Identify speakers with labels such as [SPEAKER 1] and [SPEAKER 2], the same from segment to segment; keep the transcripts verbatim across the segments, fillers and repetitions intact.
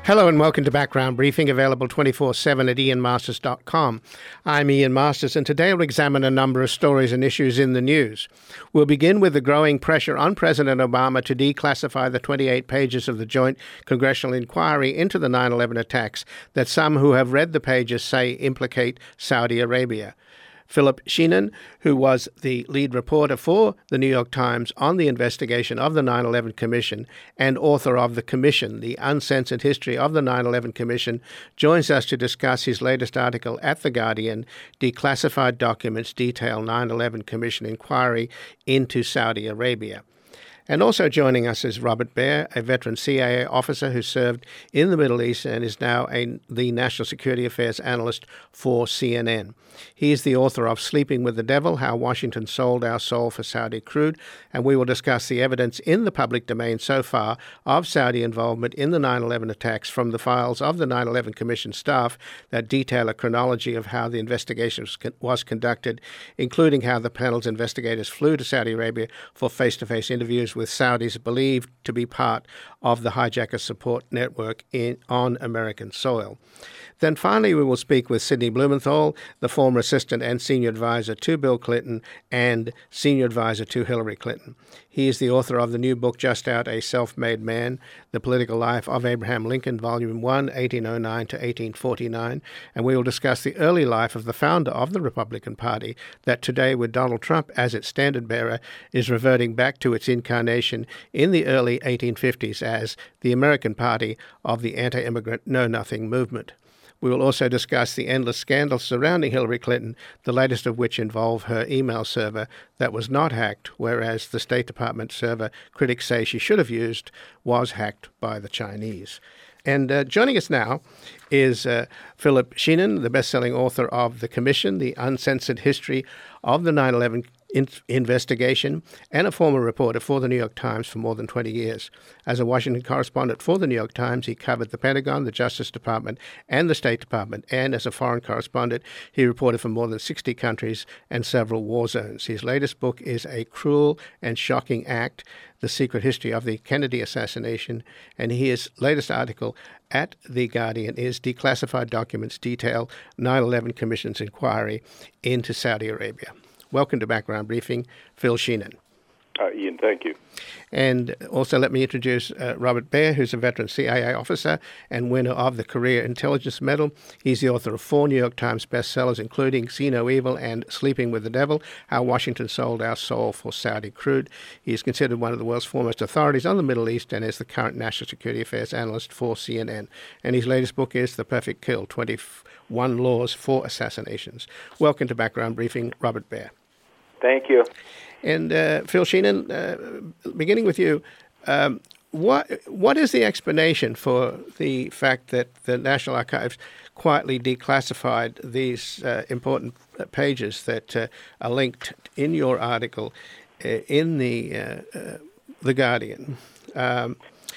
[SPEAKER 1] Hello and welcome to Background Briefing, available twenty-four seven at ian masters dot com. I'm Ian Masters, and today we'll examine a number of stories and issues in the news. We'll begin with the growing pressure on President Obama to declassify the twenty-eight pages of the joint congressional inquiry into the nine eleven attacks that some who have read the pages say implicate Saudi Arabia. Philip Sheehan, who was the lead reporter for the New York Times on the investigation of the nine eleven Commission and author of The Commission, The Uncensored History of the nine eleven Commission, joins us to discuss his latest article at The Guardian, Declassified Documents Detail nine eleven Commission Inquiry into Saudi Arabia. And also joining us is Robert Baer, a veteran C I A officer who served in the Middle East and is now a, the National Security Affairs Analyst for C N N. He is the author of Sleeping with the Devil, How Washington Sold Our Soul for Saudi Crude, and we will discuss the evidence in the public domain so far of Saudi involvement in the nine eleven attacks from the files of the nine eleven Commission staff that detail a chronology of how the investigation was conducted, including how the panel's investigators flew to Saudi Arabia for face-to-face interviews with Saudis believed to be part of the hijacker support network in, on American soil. Then finally, we will speak with Sidney Blumenthal, the former assistant and senior advisor to Bill Clinton and senior advisor to Hillary Clinton. He is the author of the new book just out, A Self-Made Man, The Political Life of Abraham Lincoln, Volume one, eighteen oh nine to eighteen forty-nine, and we will discuss the early life of the founder of the Republican Party that today, with Donald Trump as its standard-bearer, is reverting back to its incarnation in the early eighteen fifties as the American Party of the anti-immigrant Know-Nothing movement. We will also discuss the endless scandals surrounding Hillary Clinton, the latest of which involve her email server that was not hacked, whereas the State Department server critics say she should have used was hacked by the Chinese. And uh, joining us now is uh, Philip Sheehan, the best-selling author of The Commission, The Uncensored History of the nine eleven In- investigation, and a former reporter for the New York Times for more than twenty years. As a Washington correspondent for the New York Times, he covered the Pentagon, the Justice Department, and the State Department, and as a foreign correspondent, he reported for more than sixty countries and several war zones. His latest book is A Cruel and Shocking Act, The Secret History of the Kennedy Assassination, and his latest article at The Guardian is Declassified Documents Detail nine eleven Commission's Inquiry into Saudi Arabia. Welcome to Background Briefing, Phil Sheehan.
[SPEAKER 2] Uh, Ian, thank you.
[SPEAKER 1] And also let me introduce uh, Robert Baer, who's a veteran C I A officer and winner of the Career Intelligence Medal. He's the author of four New York Times bestsellers, including See No Evil and Sleeping with the Devil, How Washington Sold Our Soul for Saudi Crude. He is considered one of the world's foremost authorities on the Middle East and is the current National Security Affairs Analyst for C N N. And his latest book is The Perfect Kill, twenty-one Laws for Assassinations. Welcome to Background Briefing, Robert Baer.
[SPEAKER 2] Thank you.
[SPEAKER 1] And uh, Phil Sheehan, uh, beginning with you, um, what what is the explanation for the fact that the National Archives quietly declassified these uh, important pages that uh, are linked in your article uh, in the uh, uh, the Guardian? Um,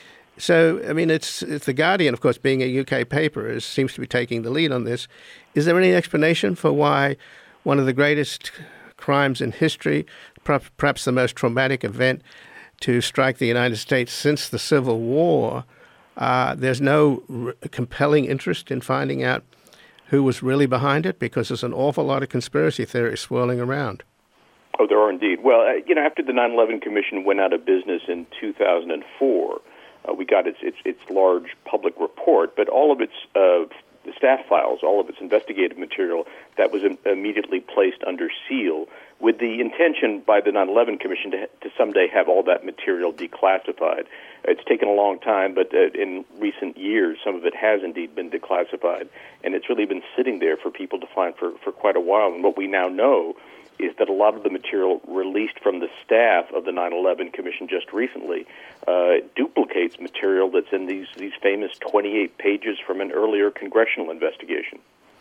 [SPEAKER 1] so, I mean, it's, it's the Guardian, of course, being a U K paper, is, seems to be taking the lead on this. Is there any explanation for why one of the greatest crimes in history, perhaps the most traumatic event to strike the United States since the Civil War, uh, there's no r- compelling interest in finding out who was really behind it, because there's an awful lot of conspiracy theories swirling around?
[SPEAKER 2] Oh, there are indeed. Well, uh, you know, after the nine eleven Commission went out of business in two thousand four, uh, we got its, its its large public report, but all of its uh, staff files, all of its investigative material, that was im- immediately placed under seal, with the intention by the nine eleven Commission to, to someday have all that material declassified. It's taken a long time, but uh, in recent years, some of it has indeed been declassified, and it's really been sitting there for people to find for, for quite a while. And what we now know is that a lot of the material released from the staff of the nine eleven Commission just recently uh, duplicates material that's in these, these famous twenty-eight pages from an earlier congressional investigation.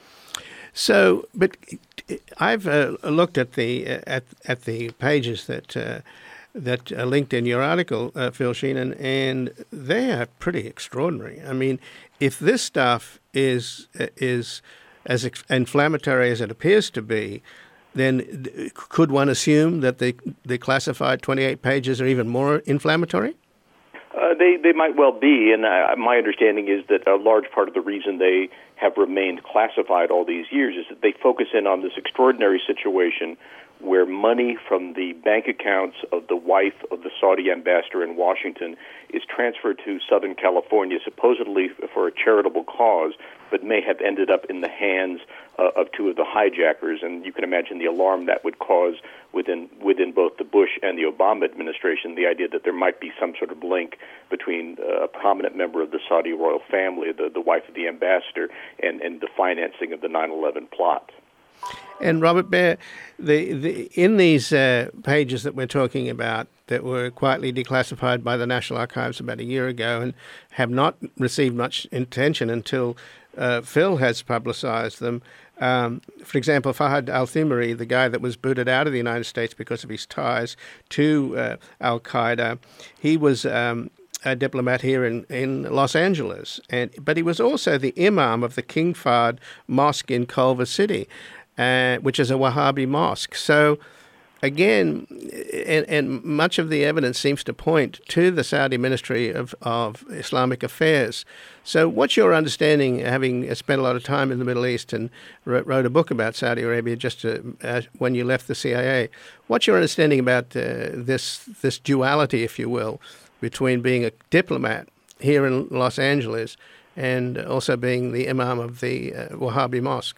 [SPEAKER 1] So, but I've uh, looked at the uh, at at the pages that uh, that are linked in your article, uh, Phil Sheehan, and they are pretty extraordinary. I mean, if this stuff is is as ex- inflammatory as it appears to be, then could one assume that the the classified twenty-eight pages are even more inflammatory?
[SPEAKER 2] Uh, they they might well be, and uh, my understanding is that a large part of the reason they have remained classified all these years is that they focus in on this extraordinary situation where money from the bank accounts of the wife of the Saudi ambassador in Washington is transferred to Southern California, supposedly for a charitable cause, but may have ended up in the hands uh, of two of the hijackers. And you can imagine the alarm that would cause within within both the Bush and the Obama administration, the idea that there might be some sort of link between uh, a prominent member of the Saudi royal family, the, the wife of the ambassador, and, and the financing of the nine eleven plot.
[SPEAKER 1] And Robert Baer, the, the, in these uh, pages that we're talking about that were quietly declassified by the National Archives about a year ago and have not received much attention until uh, Phil has publicized them. Um, for example, Fahad al-Thumri, the guy that was booted out of the United States because of his ties to uh, al-Qaeda, he was um, a diplomat here in, in Los Angeles, and but he was also the imam of the King Fahd Mosque in Culver City, Uh, which is a Wahhabi mosque. So, again, and, and much of the evidence seems to point to the Saudi Ministry of, of Islamic Affairs. So what's your understanding, having spent a lot of time in the Middle East and wrote, wrote a book about Saudi Arabia just to, uh, when you left the C I A, what's your understanding about uh, this this duality, if you will, between being a diplomat here in Los Angeles and also being the imam of the uh, Wahhabi mosque?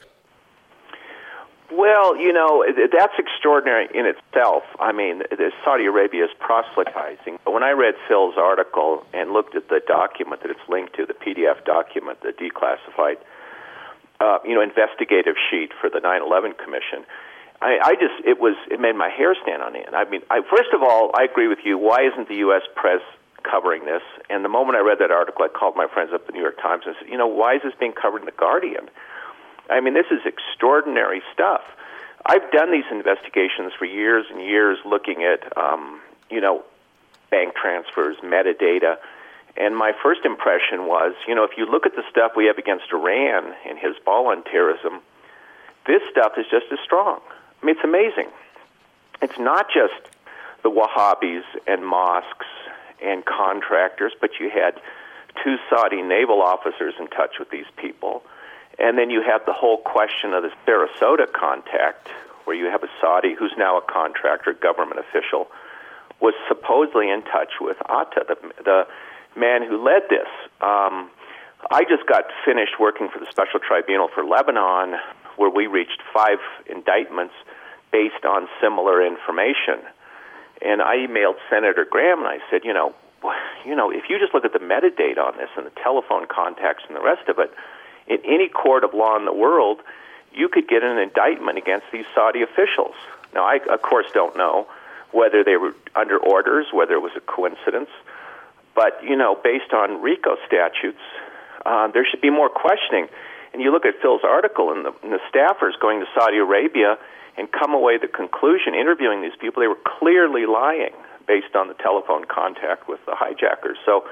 [SPEAKER 3] Well, you know, that's extraordinary in itself. I mean, Saudi Arabia is proselytizing. But when I read Phil's article and looked at the document that it's linked to, the P D F document, the declassified, uh, you know, investigative sheet for the nine eleven Commission, I, I just, it was, it made my hair stand on end. I mean, I, first of all, I agree with you. Why isn't the U S press covering this? And the moment I read that article, I called my friends up at the New York Times and said, you know, why is this being covered in The Guardian? I mean, this is extraordinary stuff. I've done these investigations for years and years looking at, um, you know, bank transfers, metadata. And my first impression was, you know, if you look at the stuff we have against Iran and Hezbollah and terrorism, this stuff is just as strong. I mean, it's amazing. It's not just the Wahhabis and mosques and contractors, but you had two Saudi naval officers in touch with these people. And then you have the whole question of the Sarasota contact, where you have a Saudi who's now a contractor, government official, was supposedly in touch with Atta, the, the man who led this. Um, I just got finished working for the Special Tribunal for Lebanon, where we reached five indictments based on similar information. And I emailed Senator Graham, and I said, you know, you know, if you just look at the metadata on this and the telephone contacts and the rest of it, in any court of law in the world, you could get an indictment against these Saudi officials. Now, I, of course, don't know whether they were under orders, whether it was a coincidence. But, you know, based on RICO statutes, uh, there should be more questioning. And you look at Phil's article, and the, and the staffers going to Saudi Arabia and come away the conclusion, interviewing these people, they were clearly lying based on the telephone contact with the hijackers. So,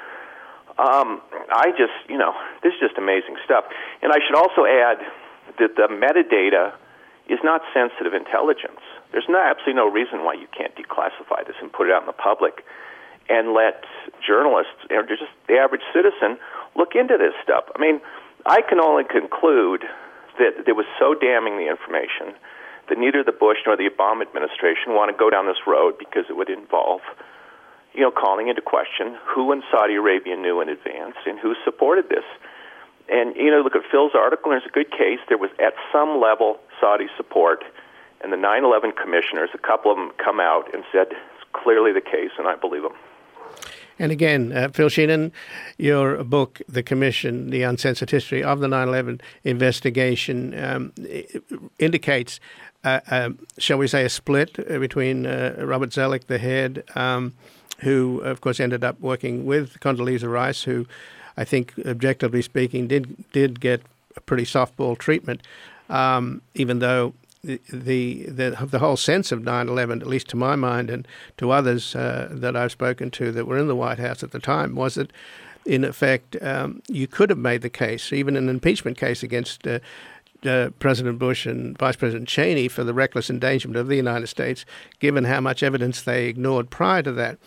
[SPEAKER 3] Um, I just, you know, this is just amazing stuff. And I should also add that the metadata is not sensitive intelligence. There's no, absolutely no reason why you can't declassify this and put it out in the public and let journalists, or just the average citizen, look into this stuff. I mean, I can only conclude that it was so damning, the information, that neither the Bush nor the Obama administration want to go down this road because it would involve, you know, calling into question who in Saudi Arabia knew in advance and who supported this. And, you know, look at Phil's article, and there's a good case. There was, at some level, Saudi support, and the nine eleven commissioners, a couple of them come out and said it's clearly the case, and I believe them.
[SPEAKER 1] And again, uh, Phil Sheehan, your book, The Commission, The Uncensored History of the nine eleven Investigation, um, indicates, uh, uh, shall we say, a split between uh, Robert Zoellick, the head, um, who, of course, ended up working with Condoleezza Rice, who I think, objectively speaking, did did get a pretty softball treatment, um, even though the, the the the whole sense of nine eleven, at least to my mind and to others uh, that I've spoken to that were in the White House at the time, was that, in effect, um, you could have made the case, even an impeachment case against uh, Uh, President Bush and Vice President Cheney for the reckless endangerment of the United States, given how much evidence they ignored prior to that.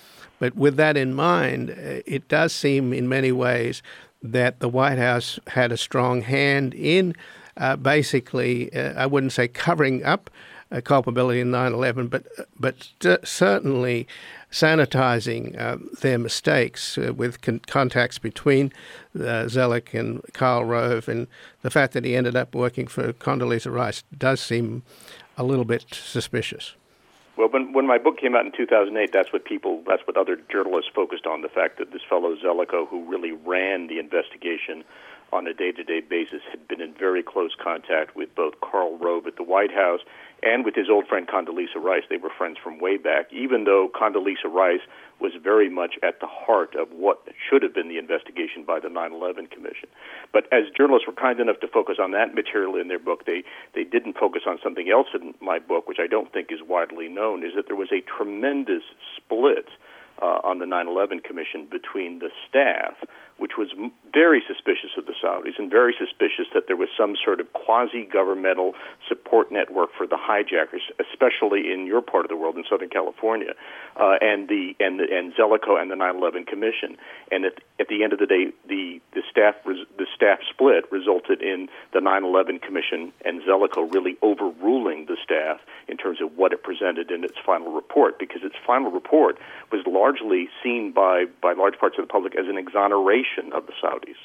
[SPEAKER 1] But with that in mind, it does seem in many ways that the White House had a strong hand in uh, basically, uh, I wouldn't say covering up uh, culpability in nine eleven, but but uh, certainly sanitizing uh, their mistakes uh, with con- contacts between uh, Zellick and Karl Rove, and the fact that he ended up working for Condoleezza Rice does seem a little bit suspicious.
[SPEAKER 2] Well, when when my book came out in two thousand eight, that's what people, that's what other journalists focused on, the fact that this fellow Zellico, who really ran the investigation on a day-to-day basis, had been in very close contact with both Karl Rove at the White House and with his old friend Condoleezza Rice. They were friends from way back, even though Condoleezza Rice was very much at the heart of what should have been the investigation by the nine eleven Commission. But as journalists were kind enough to focus on that material in their book, they, they didn't focus on something else in my book, which I don't think is widely known, is that there was a tremendous split uh, on the nine eleven Commission between the staff, which was very suspicious of the Saudis and very suspicious that there was some sort of quasi-governmental support network for the hijackers, especially in your part of the world, in Southern California, uh, and the and the, and Zellico and the nine eleven Commission. And at, at the end of the day, the the staff res, the staff split resulted in the nine eleven Commission and Zellico really overruling the staff in terms of what it presented in its final report, because its final report was largely seen by by large parts of the public as an exoneration of the Saudis.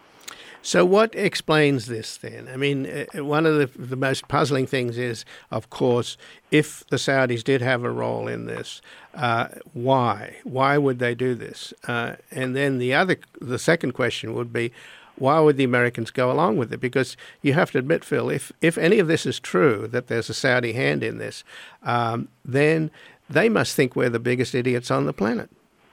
[SPEAKER 1] So what explains this then? I mean, uh, one of the, the most puzzling things is, of course, if the Saudis did have a role in this, uh, why? Why would they do this? Uh, and then the other, the second question would be, why would the Americans go along with it? Because you have to admit, Phil, if, if any of this is true, that there's a Saudi hand in this, um, then they must think we're the biggest idiots on the planet.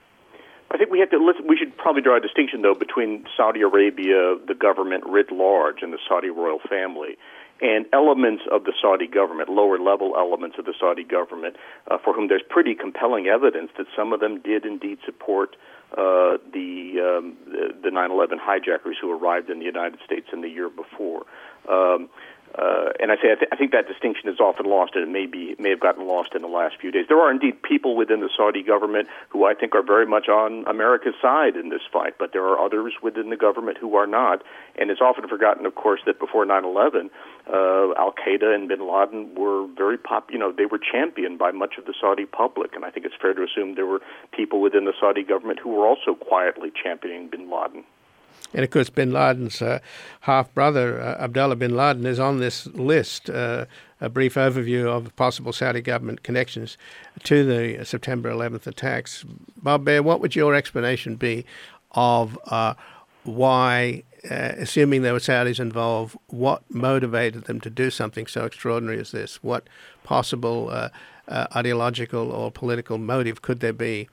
[SPEAKER 2] I think we have to listen. We should probably draw a distinction, though, between Saudi Arabia, the government writ large, and the Saudi royal family, and elements of the Saudi government, lower-level elements of the Saudi government, uh, for whom there's pretty compelling evidence that some of them did indeed support uh, the, um, the the nine eleven hijackers who arrived in the United States in the year before. Um, Uh, and I say I, th- I think that distinction is often lost, and it may be may have gotten lost in the last few days. There are indeed people within the Saudi government who I think are very much on America's side in this fight, but there are others within the government who are not. And it's often forgotten, of course, that before nine eleven, uh, Al Qaeda and Bin Laden were very pop. You know, they were championed by much of the Saudi public, and I think it's fair to assume there were people within the Saudi government who were also quietly championing Bin Laden.
[SPEAKER 1] And, of course, bin Laden's uh, half-brother, uh, Abdullah bin Laden, is on this list, uh, a brief overview of possible Saudi government connections to the September eleventh attacks. Bob Baer, what would your explanation be of uh, why, uh, assuming there were Saudis involved, what motivated them to do something so extraordinary as this? What possible uh, uh, ideological or political motive could there be?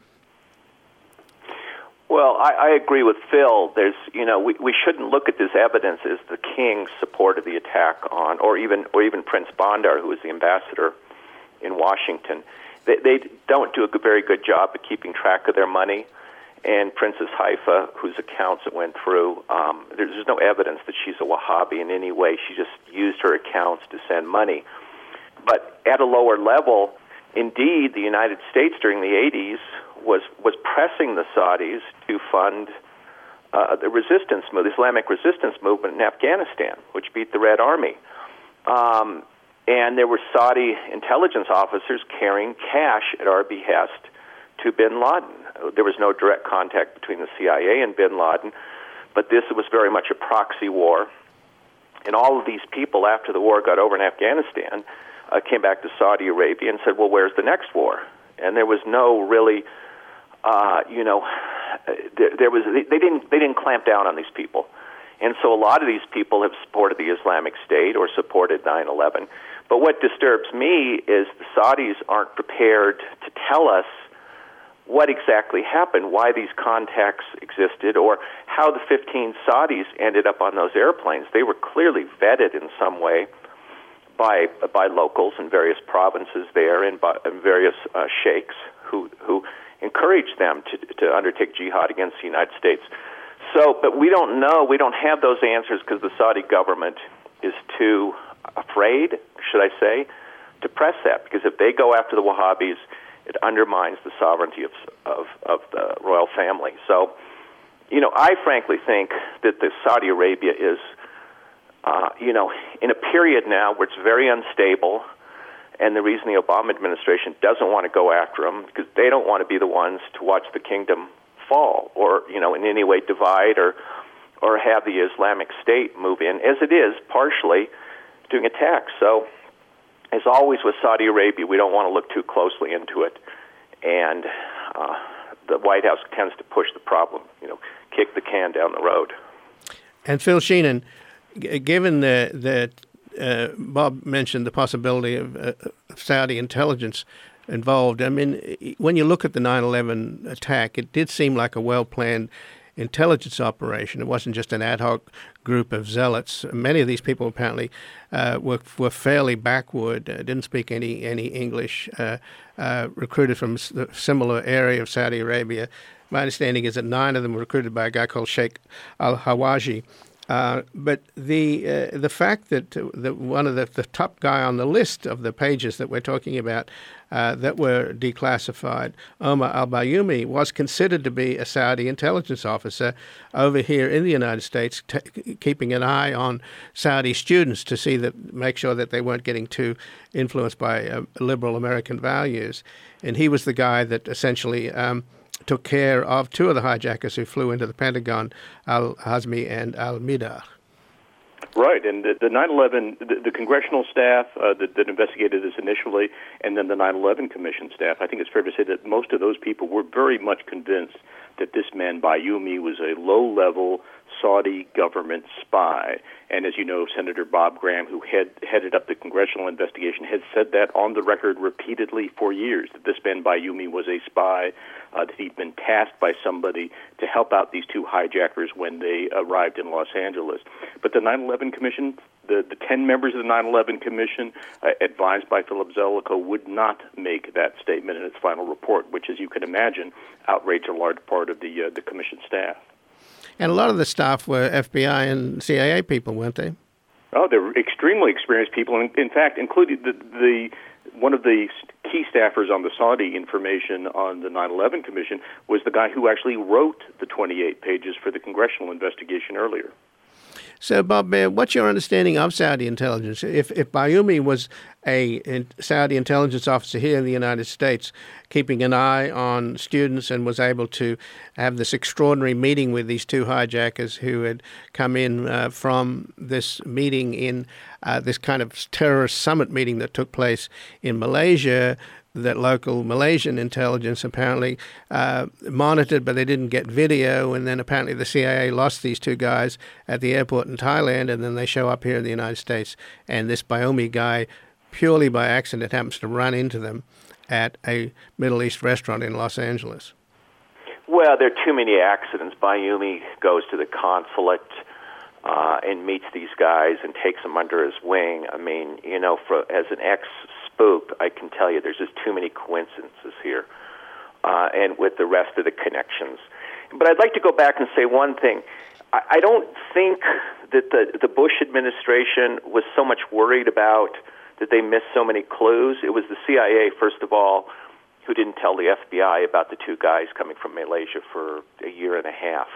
[SPEAKER 3] Well, I, I agree with Phil. There's, you know, we, we shouldn't look at this evidence as the king's support of the attack on, or even or even Prince Bandar, who was the ambassador in Washington. They, they don't do a very good job of keeping track of their money. And Princess Haifa, whose accounts it went through, um, there's, there's no evidence that she's a Wahhabi in any way. She just used her accounts to send money. But at a lower level, indeed, the United States during the eighties was was pressing the Saudis to fund uh, the resistance move, the Islamic resistance movement in Afghanistan, which beat the Red Army. Um, and there were Saudi intelligence officers carrying cash at our behest to bin Laden. There was no direct contact between the C I A and bin Laden, but this was very much a proxy war. And all of these people, after the war got over in Afghanistan, uh, came back to Saudi Arabia and said, well, where's the next war? And there was no really... Uh, you know, there, there was they, they didn't they didn't clamp down on these people, and so a lot of these people have supported the Islamic State or supported nine eleven. But what disturbs me is the Saudis aren't prepared to tell us what exactly happened, why these contacts existed, or how the fifteen Saudis ended up on those airplanes. They were clearly vetted in some way by by locals in various provinces there and by and various uh, sheikhs who who. encourage them to to undertake jihad against the United States. So, but we don't know, we don't have those answers because the Saudi government is too afraid, should I say, to press that. Because if they go after the Wahhabis It undermines the sovereignty of, of, of the royal family. So, you know, I frankly think that the Saudi Arabia is, uh, you know, in a period now where it's very unstable, and the reason the Obama administration doesn't want to go after them because they don't want to be the ones to watch the kingdom fall or, you know, in any way divide or or have the Islamic State move in, as it is partially doing attacks. So, as always with Saudi Arabia, we don't want to look too closely into it, and uh, the White House tends to push the problem, you know, kick the can down the road.
[SPEAKER 1] And Phil Sheehan, g- given the, that uh, Bob mentioned the possibility of, uh, of Saudi intelligence involved, I mean, when you look at the nine eleven attack, it did seem like a well-planned intelligence operation. It wasn't just an ad hoc group of zealots. Many of these people apparently uh, were were fairly backward, uh, didn't speak any any English, uh, uh, recruited from a similar area of Saudi Arabia. My understanding is that nine of them were recruited by a guy called Sheikh Al-Hawaji. Uh, but the uh, the fact that uh, the, one of the, the top guy on the list of the pages that we're talking about uh, that were declassified, Omar al-Bayoumi, was considered to be a Saudi intelligence officer over here in the United States, t- keeping an eye on Saudi students to see that, make sure that they weren't getting too influenced by uh, liberal American values. And he was the guy that essentially Um, took care of two of the hijackers who flew into the Pentagon, Al-Hazmi and Al-Midar.
[SPEAKER 2] Right, and the, the nine eleven, the, the congressional staff uh, that, that investigated this initially, and then the nine eleven Commission staff, I think it's fair to say that most of those people were very much convinced that this man, Bayoumi, was a low-level Saudi government spy. And as you know, Senator Bob Graham, who head, headed up the congressional investigation, had said that on the record repeatedly for years, that this man, Bayoumi, was a spy, uh, that he'd been tasked by somebody to help out these two hijackers when they arrived in Los Angeles. But the nine eleven Commission, the, the ten members of the nine eleven Commission, uh, advised by Philip Zelikow, would not make that statement in its final report, which, as you can imagine, outraged a large part of the uh, the Commission staff.
[SPEAKER 1] And a lot of the staff were F B I and C I A people, weren't they?
[SPEAKER 2] Oh, they were extremely experienced people. In, in fact, including the, the one of the key staffers on the Saudi information on the nine eleven Commission was the guy who actually wrote the twenty-eight pages for the congressional investigation earlier.
[SPEAKER 1] So, Bob, uh, what's your understanding of Saudi intelligence? If if Bayoumi was a in Saudi intelligence officer here in the United States, keeping an eye on students and was able to have this extraordinary meeting with these two hijackers who had come in uh, from this meeting in uh, this kind of terrorist summit meeting that took place in Malaysia, that local Malaysian intelligence apparently uh, monitored, but they didn't get video. And then apparently the C I A lost these two guys at the airport in Thailand, and then they show up here in the United States. And this Bayoumi guy, purely by accident, happens to run into them at a Middle East restaurant in Los Angeles.
[SPEAKER 3] Well, there are too many accidents. Bayoumi goes to the consulate uh, and meets these guys and takes them under his wing. I mean, you know, for as an ex spook, I can tell you there's just too many coincidences here, uh, and with the rest of the connections. But I'd like to go back and say one thing. I, I don't think that the, the Bush administration was so much worried about that they missed so many clues. It was the C I A, first of all, who didn't tell the F B I about the two guys coming from Malaysia for a year and a half.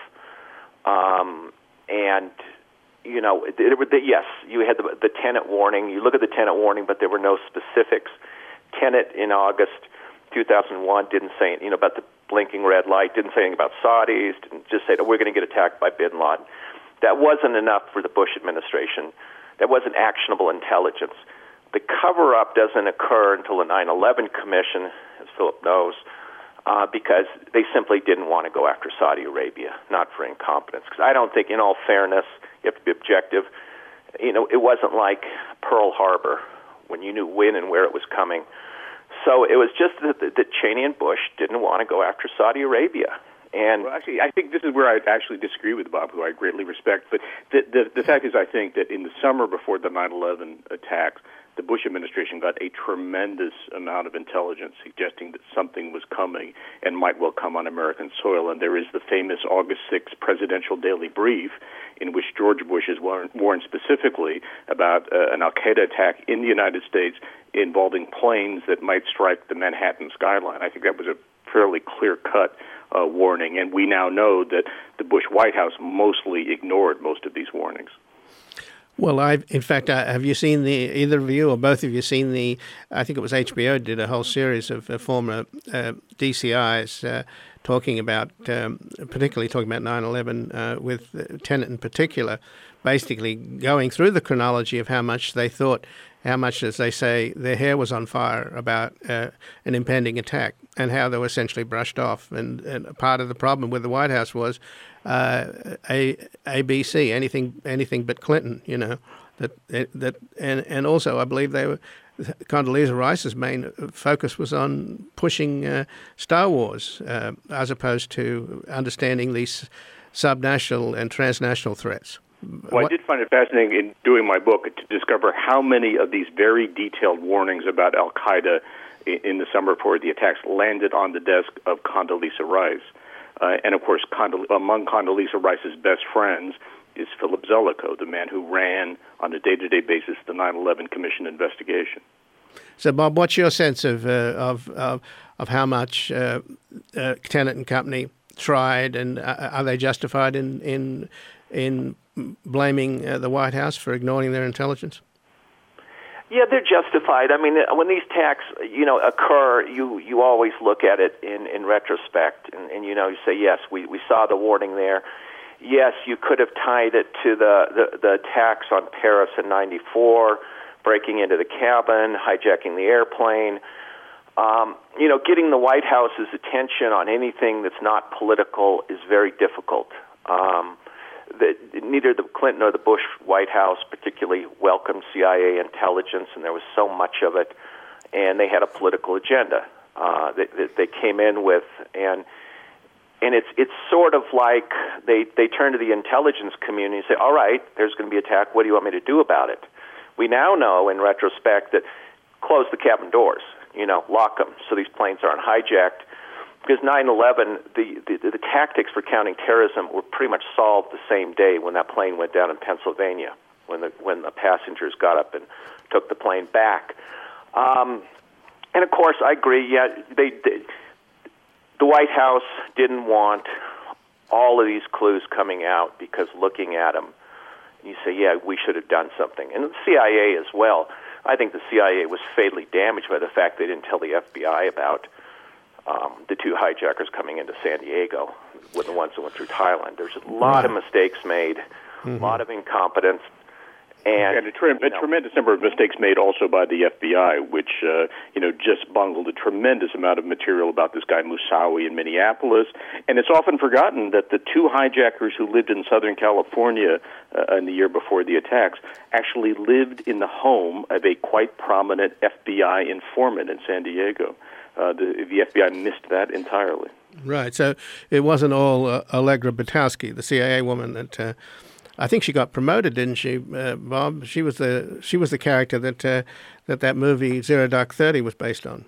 [SPEAKER 3] Um, and... You know, it, it, it, yes, you had the, the tenant warning. You look at the tenant warning, but there were no specifics. Tenet in August two thousand one didn't say, you know, about the blinking red light, didn't say anything about Saudis, didn't just say that we're going to get attacked by bin Laden. That wasn't enough for the Bush administration. That wasn't actionable intelligence. The cover-up doesn't occur until the nine eleven Commission, as Philip knows, uh, because they simply didn't want to go after Saudi Arabia, not for incompetence. Because I don't think, in all fairness, you have to be objective. You know, it wasn't like Pearl Harbor when you knew when and where it was coming. So it was just that, that Cheney and Bush didn't want to go after Saudi Arabia. And
[SPEAKER 2] well, actually, I think this is where I actually disagree with Bob, who I greatly respect. But the, the, the fact is, I think that in the summer before the nine eleven attacks, the Bush administration got a tremendous amount of intelligence suggesting that something was coming and might well come on American soil. And there is the famous August sixth presidential daily brief in which George Bush is warned, warned specifically about uh, an al-Qaeda attack in the United States involving planes that might strike the Manhattan skyline. I think that was a fairly clear-cut uh, warning, and we now know that the Bush White House mostly ignored most of these warnings.
[SPEAKER 1] Well, I've, in fact, uh, have you seen the, either of you or both of you seen the, I think it was H B O did a whole series of uh, former uh, D C Is uh, talking about, um, particularly talking about nine eleven uh, with uh, Tenet in particular, basically going through the chronology of how much they thought, how much, as they say, their hair was on fire about uh, an impending attack and how they were essentially brushed off. And, and part of the problem with the White House was uh, a A B C, anything anything but Clinton, you know. That that and and also I believe they were Condoleezza Rice's main focus was on pushing uh, Star Wars uh, as opposed to understanding these subnational and transnational threats.
[SPEAKER 2] Well, I did find it fascinating in doing my book to discover how many of these very detailed warnings about al-Qaeda in the summer before the attacks landed on the desk of Condoleezza Rice. Uh, and, of course, Condole- among Condoleezza Rice's best friends is Philip Zelikow, the man who ran on a day-to-day basis the nine eleven Commission investigation.
[SPEAKER 1] So, Bob, what's your sense of uh, of, of of how much uh, uh, Tenet and Company tried, and uh, are they justified in in in blaming uh, the White House for ignoring their intelligence?
[SPEAKER 3] Yeah, they're justified. I mean, when these attacks, you know, occur, you, you always look at it in, in retrospect, and, and you know, you say, yes, we, we saw the warning there. Yes, you could have tied it to the, the, the attacks on Paris in ninety-four, breaking into the cabin, hijacking the airplane. Um, you know, getting the White House's attention on anything that's not political is very difficult. Um, The, neither the Clinton or the Bush White House particularly welcomed C I A intelligence, and there was so much of it, and they had a political agenda uh, that, that they came in with, and and it's it's sort of like they, they turn to the intelligence community and say, all right, there's going to be an attack, what do you want me to do about it? We now know, in retrospect, that close the cabin doors, you know, lock them so these planes aren't hijacked. Because nine eleven, the, the, the tactics for counting terrorism were pretty much solved the same day when that plane went down in Pennsylvania, when the when the passengers got up and took the plane back. Um, and of course, I agree. Yeah, they, they the White House didn't want all of these clues coming out because looking at them, you say, yeah, we should have done something. And the C I A as well. I think the C I A was fatally damaged by the fact they didn't tell the F B I about Um, the two hijackers coming into San Diego were the ones who went through Thailand. There's a lot right. of mistakes made, mm-hmm. a lot of incompetence, and,
[SPEAKER 2] and a, tre- a tremendous number of mistakes made also by the F B I, which uh, you know just bungled a tremendous amount of material about this guy Moussaoui in Minneapolis. And it's often forgotten that the two hijackers who lived in Southern California uh, in the year before the attacks actually lived in the home of a quite prominent F B I informant in San Diego. Uh, the, the F B I missed that entirely.
[SPEAKER 1] Right. So it wasn't all uh, Allegra Butowski, the C I A woman that uh, I think she got promoted, didn't she, uh, Bob? She was the she was the character that uh, that that movie Zero Dark Thirty was based on.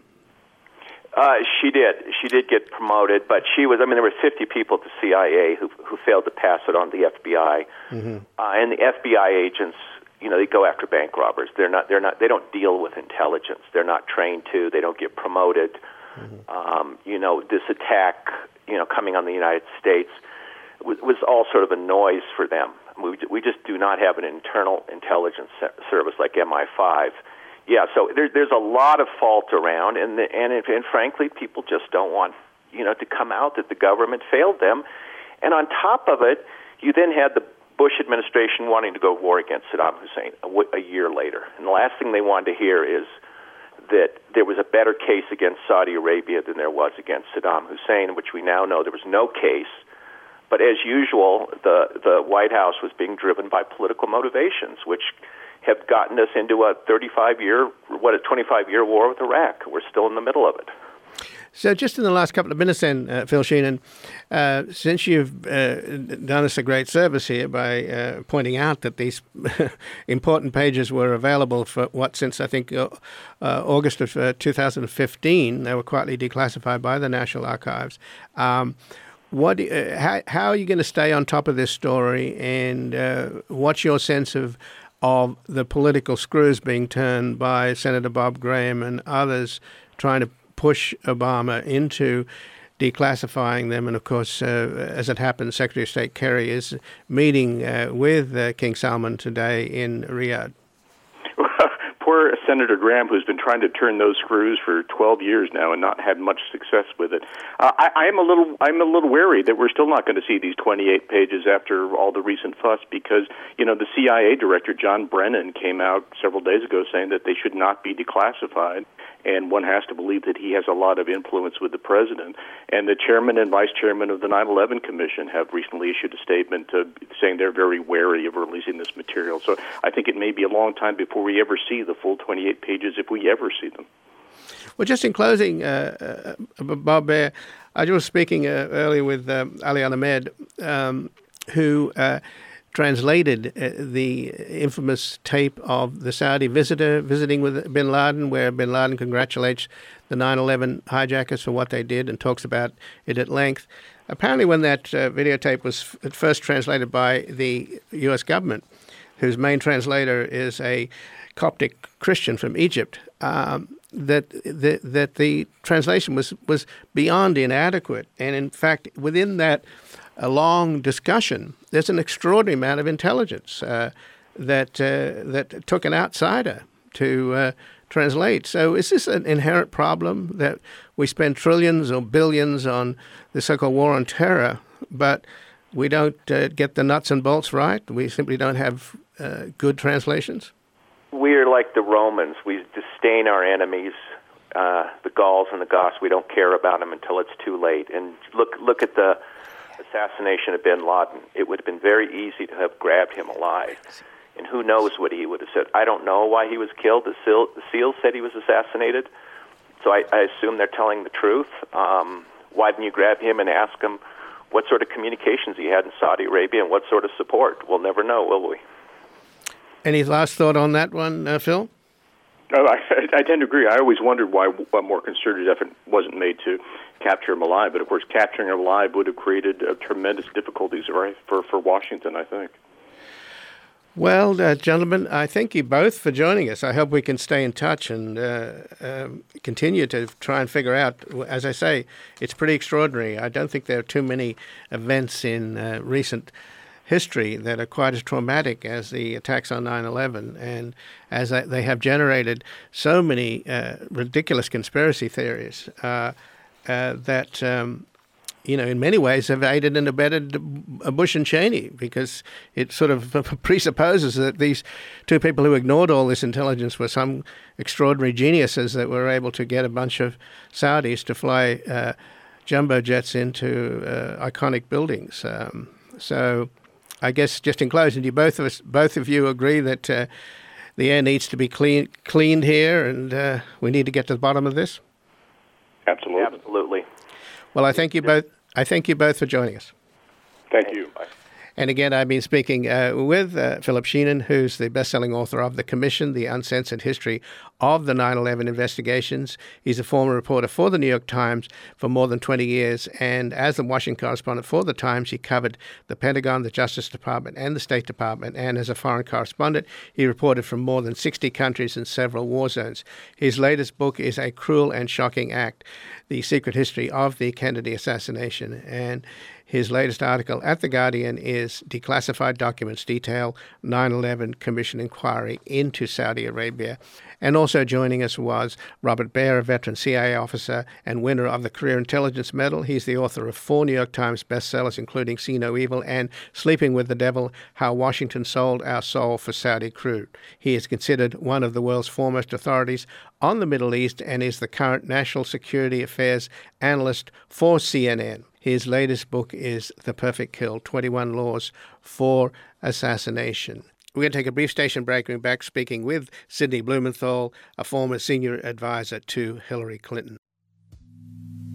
[SPEAKER 3] Uh, she did. She did get promoted, but she was. I mean, there were fifty people at the C I A who who failed to pass it on to the F B I, mm-hmm. uh, and the F B I agents. You know, they go after bank robbers. They're not. They're not. They don't deal with intelligence. They're not trained to. They don't get promoted. Mm-hmm. Um, you know, this attack, you know, coming on the United States was, was all sort of a noise for them. We we just do not have an internal intelligence service like M I five. Yeah, so there, there's a lot of fault around, and the, and and frankly, people just don't want you know to come out that the government failed them. And on top of it, you then had the Bush administration wanting to go to war against Saddam Hussein a, w- a year later. And the last thing they wanted to hear is that there was a better case against Saudi Arabia than there was against Saddam Hussein, which we now know there was no case. But as usual, the, the White House was being driven by political motivations, which have gotten us into a thirty-five year, what, a twenty-five year war with Iraq. We're still in the middle of it.
[SPEAKER 1] So just in the last couple of minutes then, uh, Phil Sheehan, uh, since you've uh, done us a great service here by uh, pointing out that these important pages were available for what, since I think uh, uh, August of uh, two thousand fifteen, they were quietly declassified by the National Archives. Um, what, uh, how, how are you going to stay on top of this story, and uh, what's your sense of of the political screws being turned by Senator Bob Graham and others trying to push Obama into declassifying them? And of course, uh, as it happens, Secretary of State Kerry is meeting uh, with uh, King Salman today in Riyadh.
[SPEAKER 2] Poor Senator Graham, who's been trying to turn those screws for twelve years now and not had much success with it. Uh, I, I'm a little, I'm a little wary that we're still not going to see these twenty-eight pages after all the recent fuss, because you know the C I A director John Brennan came out several days ago saying that they should not be declassified. And one has to believe that he has a lot of influence with the president. And the chairman and vice chairman of the nine eleven Commission have recently issued a statement uh, saying they're very wary of releasing this material. So I think it may be a long time before we ever see the full twenty-eight pages, if we ever see them.
[SPEAKER 1] Well, just in closing, uh, uh, Bob Baer, I was speaking uh, earlier with um, Ali Ahmed, um, who uh, translated uh, the infamous tape of the Saudi visitor visiting with bin Laden, where bin Laden congratulates the nine eleven hijackers for what they did and talks about it at length. Apparently, when that uh, videotape was f- first translated by the U S government, whose main translator is a Coptic Christian from Egypt, um, that the, that the translation was, was beyond inadequate. And in fact, within that a long discussion, there's an extraordinary amount of intelligence uh, that uh, that took an outsider to uh, translate. So is this an inherent problem that we spend trillions or billions on the so-called war on terror, but we don't uh, get the nuts and bolts right? We simply don't have uh, good translations?
[SPEAKER 3] We're like the Romans. We disdain our enemies, uh, the Gauls and the Goths. We don't care about them until it's too late. And look, look at the assassination of bin Laden. It would have been very easy to have grabbed him alive. And who knows what he would have said. I don't know why he was killed. The, SEAL, the SEALs said he was assassinated. So I, I assume they're telling the truth. Um, why didn't you grab him and ask him what sort of communications he had in Saudi Arabia and what sort of support? We'll never know, will we?
[SPEAKER 1] Any last thought on that one, uh, Phil?
[SPEAKER 2] Oh, I, I tend to agree. I always wondered why a more concerted effort wasn't made to capture him alive. But, of course, capturing him alive would have created uh, tremendous difficulties right, for, for Washington, I think.
[SPEAKER 1] Well, uh, gentlemen, I thank you both for joining us. I hope we can stay in touch and uh, um, continue to try and figure out. As I say, it's pretty extraordinary. I don't think there are too many events in uh, recent history that are quite as traumatic as the attacks on nine eleven, and as they have generated so many uh, ridiculous conspiracy theories uh, uh, that, um, you know, in many ways have aided and abetted Bush and Cheney, because it sort of presupposes that these two people who ignored all this intelligence were some extraordinary geniuses that were able to get a bunch of Saudis to fly uh, jumbo jets into uh, iconic buildings. Um, so I guess just in closing, do you both of us, both of you agree that uh, the air needs to be clean, cleaned here, and uh, we need to get to the bottom of this?
[SPEAKER 2] Absolutely.
[SPEAKER 3] Absolutely.
[SPEAKER 1] Well, I thank you both. I thank you both for joining us.
[SPEAKER 2] Thank you. Bye.
[SPEAKER 1] And again, I've been speaking uh, with uh, Philip Sheehan, who's the best-selling author of The Commission, The Uncensored History of the nine eleven Investigations. He's a former reporter for the New York Times for more than twenty years. And as the Washington correspondent for the Times, he covered the Pentagon, the Justice Department, and the State Department. And as a foreign correspondent, he reported from more than sixty countries and several war zones. His latest book is A Cruel and Shocking Act, The Secret History of the Kennedy Assassination. And his latest article at The Guardian is Declassified Documents Detail nine eleven Commission Inquiry into Saudi Arabia. And also joining us was Robert Baer, a veteran C I A officer and winner of the Career Intelligence Medal. He's the author of four New York Times bestsellers, including See No Evil and Sleeping with the Devil, How Washington Sold Our Soul for Saudi Crude. He is considered one of the world's foremost authorities on the Middle East and is the current national security affairs analyst for C N N. His latest book is The Perfect Kill, twenty-one Laws for Assassination. We're going to take a brief station break. We're back speaking with Sidney Blumenthal, a former senior advisor to Hillary Clinton.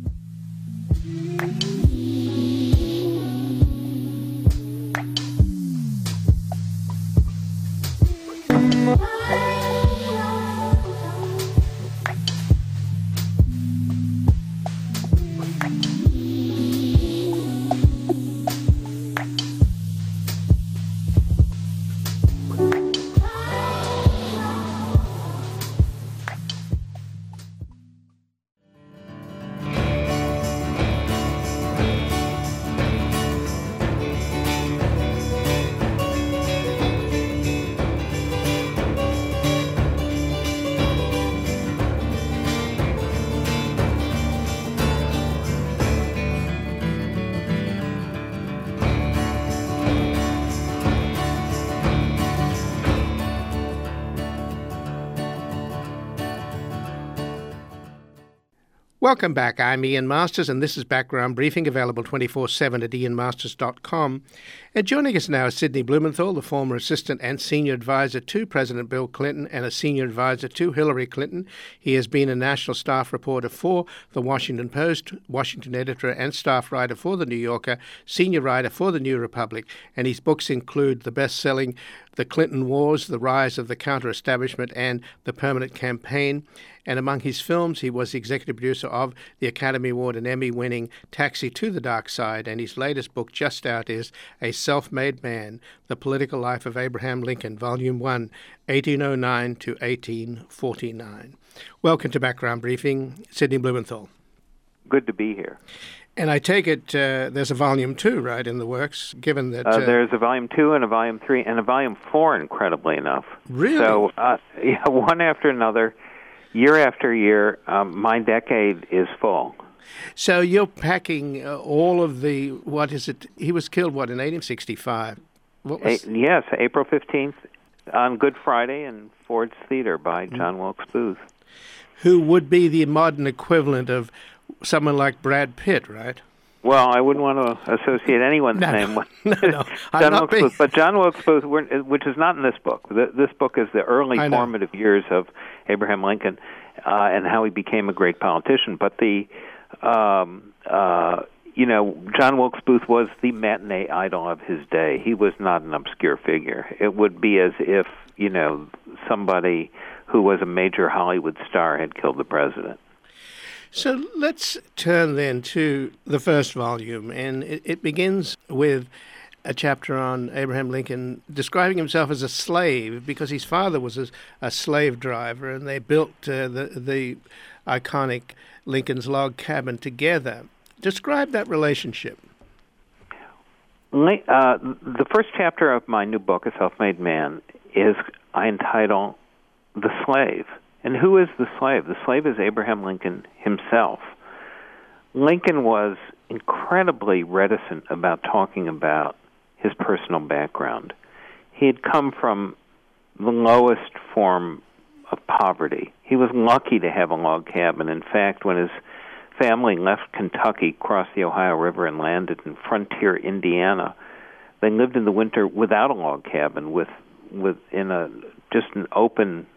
[SPEAKER 1] Welcome back. I'm Ian Masters, and this is Background Briefing, available twenty-four seven at ian masters dot com. And joining us now is Sidney Blumenthal, the former assistant and senior advisor to President Bill Clinton and a senior advisor to Hillary Clinton. He has been a national staff reporter for The Washington Post, Washington editor and staff writer for The New Yorker, senior writer for The New Republic, and his books include the best-selling The Clinton Wars, The Rise of the Counter-Establishment, and The Permanent Campaign. And among his films, he was the executive producer of the Academy Award and Emmy-winning Taxi to the Dark Side, and his latest book just out is A Self-Made Man, The Political Life of Abraham Lincoln, Volume one, eighteen oh nine to eighteen forty-nine. Welcome to Background Briefing, Sidney Blumenthal.
[SPEAKER 4] Good to be here.
[SPEAKER 1] And I take it uh, there's a Volume two, right, in the works, given that... Uh,
[SPEAKER 4] uh, there's a Volume two and a Volume three and a Volume four, incredibly enough.
[SPEAKER 1] Really?
[SPEAKER 4] So, uh, yeah, one after another. Year after year, um, my decade is full.
[SPEAKER 1] So you're packing uh, all of the, what is it, he was killed, what, in eighteen sixty-five? What was...
[SPEAKER 4] A- yes, April fifteenth on Good Friday in Ford's Theater by John Wilkes Booth.
[SPEAKER 1] Who would be the modern equivalent of someone like Brad Pitt, right?
[SPEAKER 4] Well, I wouldn't want to associate anyone's
[SPEAKER 1] no,
[SPEAKER 4] name with
[SPEAKER 1] no, no.
[SPEAKER 4] John Wilkes being... Booth. But John Wilkes Booth, which is not in this book. This book is the early formative years of Abraham Lincoln uh, and how he became a great politician. But the, um, uh, you know, John Wilkes Booth was the matinee idol of his day. He was not an obscure figure. It would be as if, you know, somebody who was a major Hollywood star had killed the president.
[SPEAKER 1] So let's turn then to the first volume, and it, it begins with a chapter on Abraham Lincoln describing himself as a slave because his father was a, a slave driver, and they built uh, the, the iconic Lincoln's Log Cabin together. Describe that relationship.
[SPEAKER 4] Uh, the first chapter of my new book, A Self-Made Man, is I entitle The Slave. And who is the slave? The slave is Abraham Lincoln himself. Lincoln was incredibly reticent about talking about his personal background. He had come from the lowest form of poverty. He was lucky to have a log cabin. In fact, when his family left Kentucky, crossed the Ohio River, and landed in frontier Indiana, they lived in the winter without a log cabin, with, with in a just an open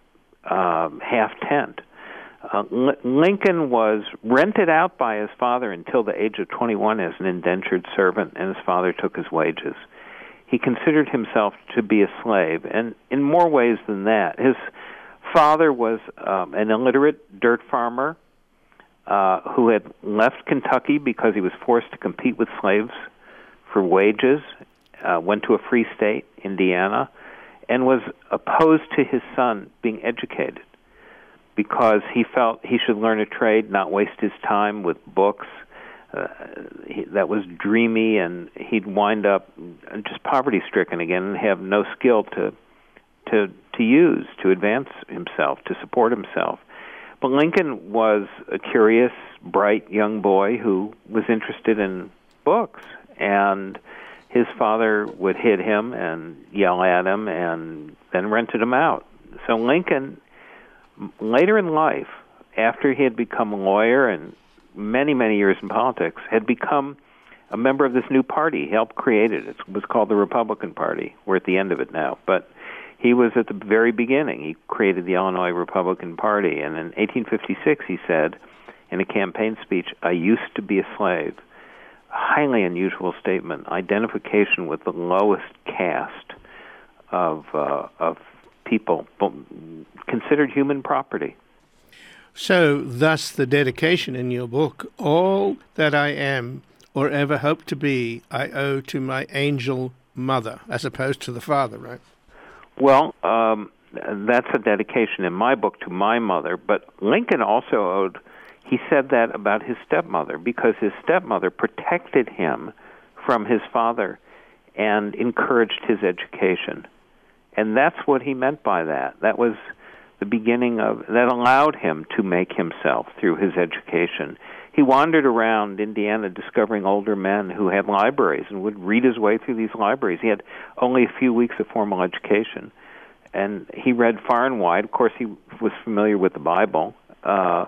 [SPEAKER 4] Um, half tent. Uh, L- Lincoln was rented out by his father until the age of twenty-one as an indentured servant, and his father took his wages. He considered himself to be a slave, and in more ways than that. His father was um, an illiterate dirt farmer uh, who had left Kentucky because he was forced to compete with slaves for wages, uh, went to a free state, Indiana, and was opposed to his son being educated because he felt he should learn a trade, not waste his time with books. Uh, he, that was dreamy, and he'd wind up just poverty-stricken again and have no skill to to to use to advance himself, to support himself. But Lincoln was a curious, bright young boy who was interested in books, and his father would hit him and yell at him and then rented him out. So Lincoln, later in life, after he had become a lawyer and many, many years in politics, had become a member of this new party. He helped create it. It was called the Republican Party. We're at the end of it now. But he was at the very beginning. He created the Illinois Republican Party. And in eighteen fifty-six, he said in a campaign speech, "I used to be a slave." Highly unusual statement, identification with the lowest caste of uh, of people, considered human property.
[SPEAKER 1] So, thus the dedication in your book, all that I am or ever hope to be, I owe to my angel mother, as opposed to the father, right?
[SPEAKER 4] Well, um, that's a dedication in my book to my mother, but Lincoln also owed He said that about his stepmother because his stepmother protected him from his father and encouraged his education. And that's what he meant by that. That was the beginning of, that allowed him to make himself through his education. He wandered around Indiana discovering older men who had libraries and would read his way through these libraries. He had only a few weeks of formal education. And he read far and wide. Of course, he was familiar with the Bible, uh,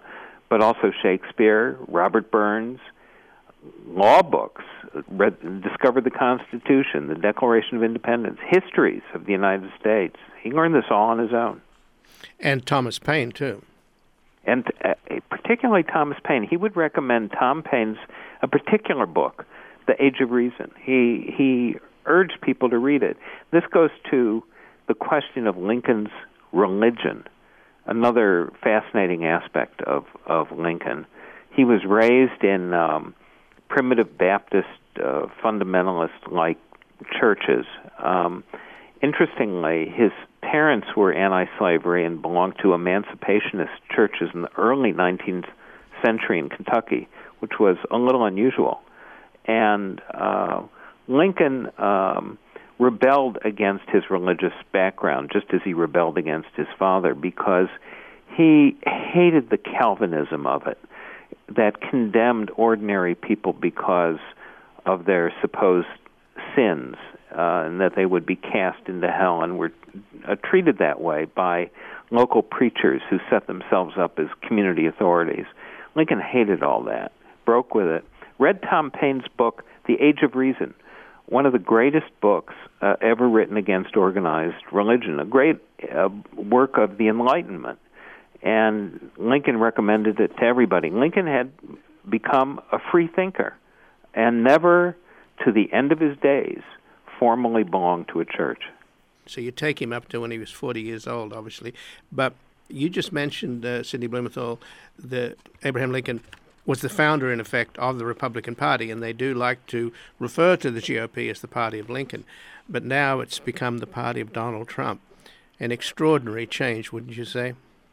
[SPEAKER 4] but also Shakespeare, Robert Burns, law books, read, discovered the Constitution, the Declaration of Independence, histories of the United States. He learned this all on his own.
[SPEAKER 1] And Thomas Paine, too.
[SPEAKER 4] And uh, particularly Thomas Paine. He would recommend Tom Paine's a particular book, The Age of Reason. He he urged people to read it. This goes to the question of Lincoln's religion, another fascinating aspect of, of Lincoln. He was raised in um, primitive Baptist uh, fundamentalist-like churches. Um, interestingly, his parents were anti-slavery and belonged to emancipationist churches in the early nineteenth century in Kentucky, which was a little unusual. And uh, Lincoln um, rebelled against his religious background, just as he rebelled against his father, because he hated the Calvinism of it, that condemned ordinary people because of their supposed sins, uh, and that they would be cast into hell, and were uh, treated that way by local preachers who set themselves up as community authorities. Lincoln hated all that, broke with it, read Tom Paine's book, The Age of Reason, one of the greatest books uh, ever written against organized religion, a great uh, work of the Enlightenment. And Lincoln recommended it to everybody. Lincoln had become a free thinker and never, to the end of his days, formally belonged to a church.
[SPEAKER 1] So you take him up to when he was forty years old, obviously. But you just mentioned, uh, Sidney Blumenthal, that Abraham Lincoln was the founder, in effect, of the Republican Party, and they do like to refer to the G O P as the party of Lincoln. But now it's become the party of Donald Trump. An extraordinary change, wouldn't you say?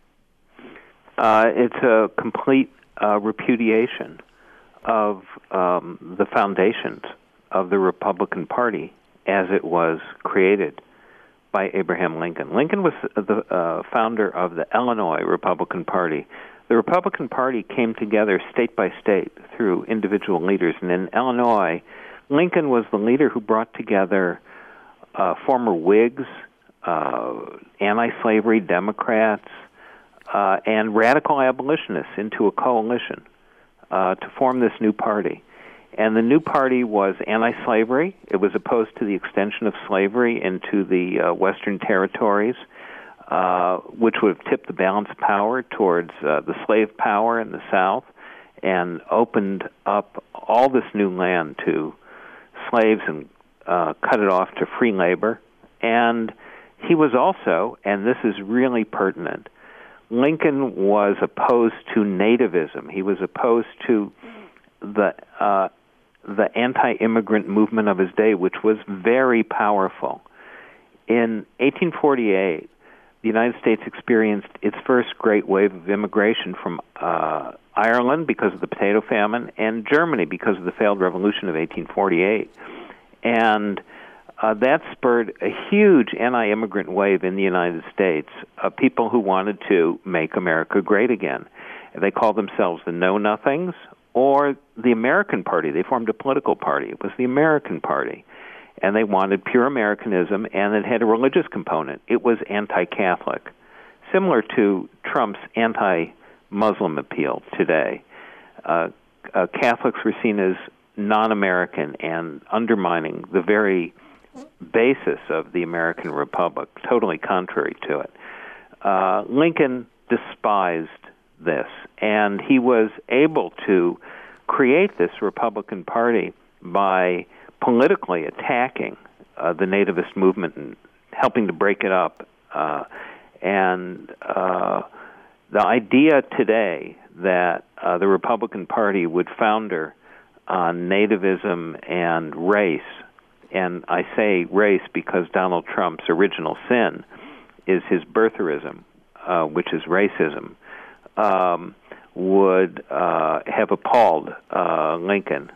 [SPEAKER 4] Uh, it's a complete uh, repudiation of um, the foundations of the Republican Party as it was created by Abraham Lincoln. Lincoln was the uh, founder of the Illinois Republican Party. The Republican Party came together state by state through individual leaders, and in Illinois, Lincoln was the leader who brought together uh, former Whigs, uh, anti-slavery Democrats, uh, and radical abolitionists into a coalition uh, to form this new party. And the new party was anti-slavery. It was opposed to the extension of slavery into the uh, Western territories, uh, which would have tipped the balance of power towards uh, the slave power in the South and opened up all this new land to slaves and uh, cut it off to free labor. And he was also, and this is really pertinent, Lincoln was opposed to nativism. He was opposed to the uh, the anti-immigrant movement of his day, which was very powerful. In eighteen forty-eight, the United States experienced its first great wave of immigration from uh, Ireland because of the potato famine and Germany because of the failed revolution of eighteen forty-eight. And uh, that spurred a huge anti-immigrant wave in the United States of people who wanted to make America great again. They called themselves the Know-Nothings, or the American Party. They formed a political party. It was the American Party. And they wanted pure Americanism, and it had a religious component. It was anti-Catholic, similar to Trump's anti-Muslim appeal today. Uh, uh, Catholics were seen as non-American and undermining the very basis of the American Republic, totally contrary to it. Uh, Lincoln despised this, and he was able to create this Republican Party by politically attacking uh, the nativist movement and helping to break it up. Uh, and uh, the idea today that uh, the Republican Party would founder on nativism and race, and I say race because Donald Trump's original sin is his birtherism, uh, which is racism, Um, would uh, have appalled uh, Lincoln.